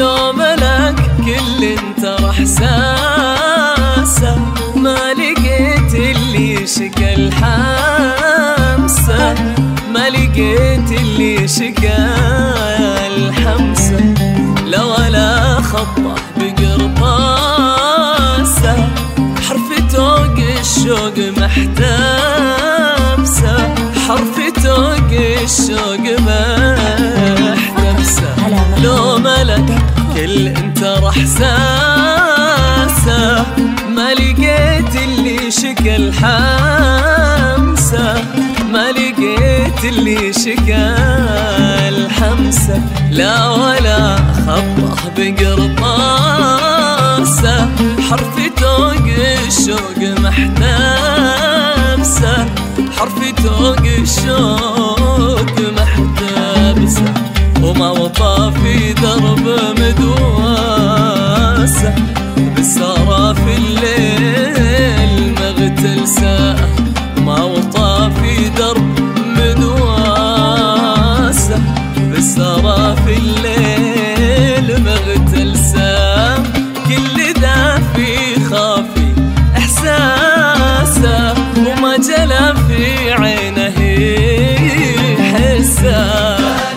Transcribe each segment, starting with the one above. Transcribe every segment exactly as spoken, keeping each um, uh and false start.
لو ملك كل انت راح ساسه، ما لقيت اللي شكى الحمسه، ما لقيت اللي شكى الحمسه. لا ولا خطه بقرطاسه، حرف توق الشوق محتبسه، حرف توق الشوق محتبسه. لو ملك كل انت راح ساسه، ما لقيت اللي شكى الحمسه، ما لقيت اللي شكى الحمسه. لا ولا خطه بقرطاسه، حرف توق الشوق محتبسه، حرف توق الشوق محتبسه. وما وطى في درب مدواسه، بالسهرة في الليل مغتلسه. ما وطى في درب مدواسه، بالسهرة في الليل مغتلسه. كل ذا في خافي احساسه، وما جلى في عينه حسه.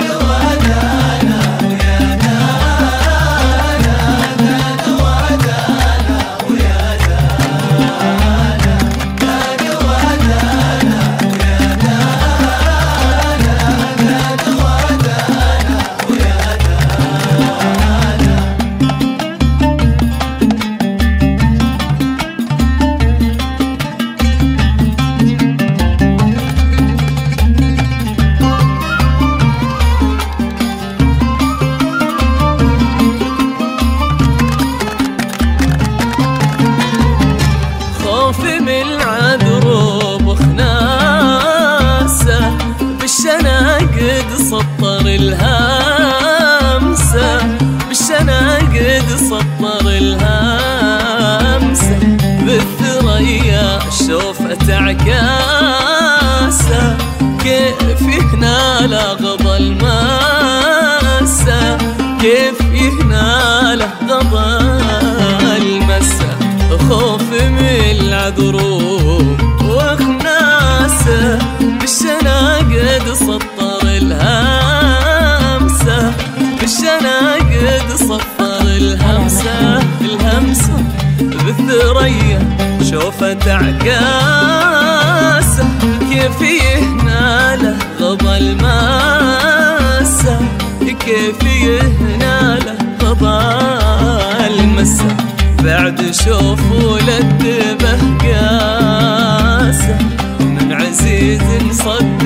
من العذروب خناسه، بالشناقد سطر الهامسه، بالشناقد سطر الهامسه. بالثريا شوفت عكاسه، كيف يهنى غضى الماسه، كيف يهنى غضى المسه. خوف من العذروب وخناسه، بالشناقد سطر الهامسه، بالشناقد سطر الهمسه الهمسه. بالثريا شوفت عكاسه، كيف يهنى له غضى الماسه، كيف يهنى له غضى المسه. بعد شوفوا للدبه قاسه، من عزيز صد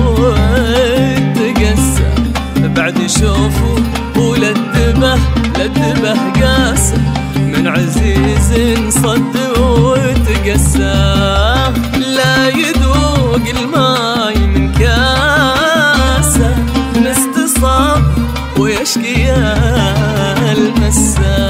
وتقسى. بعد شوفوا وللدبه للدبه قاسه، من عزيز صد وتقسى. لا يذوق الماي من كاسه، مستصاب ويشكي المسه.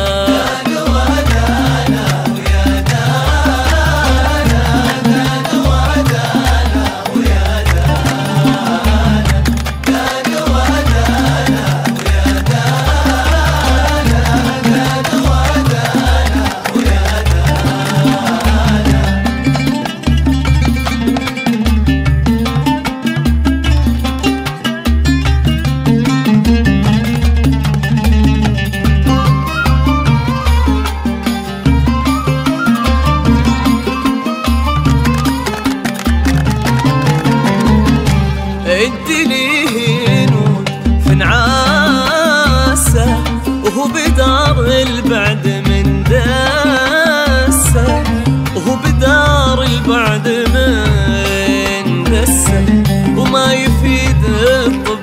الدليل في نعاسه، وهو بدار البعد من دسه، وهو بدار البعد من دسه. وما يفيد الطب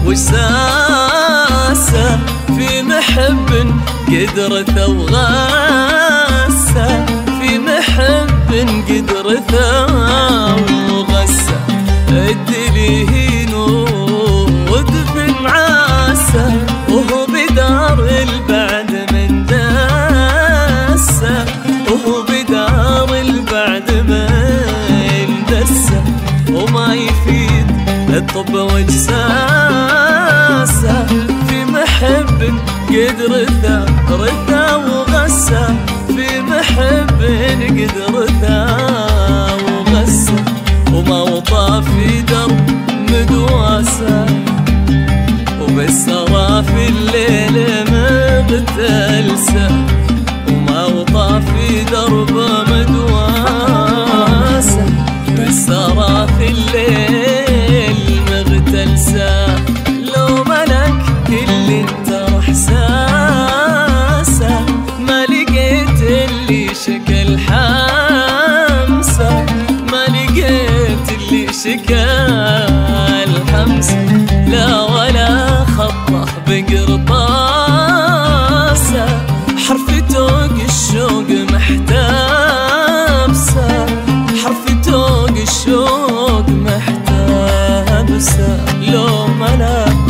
وساسه، في محب قدرته وغاسه، في محب قدرته وغاسه. الدليل ودفن عاسه، وهو بدار البعد من دسه، وهو بدار البعد من دسه. وما يفيد الطب وجساسه، في محب قد رثى رثى وغسى في محب قد رثى وغسى وما وطى في درب مدواسة وبالسرى في الليل مغتلسة وما وطى في درب مدواسة بالسرى في الليل مغتلسة لو ملك كل انت رح ساسة ما لقيت اللي شكل حمسة ما لقيت اللي شكل حمسة لا ولا خطه بقرطاسة حرف توق الشوق محتابسة حرف توق الشوق محتابسة لو ملك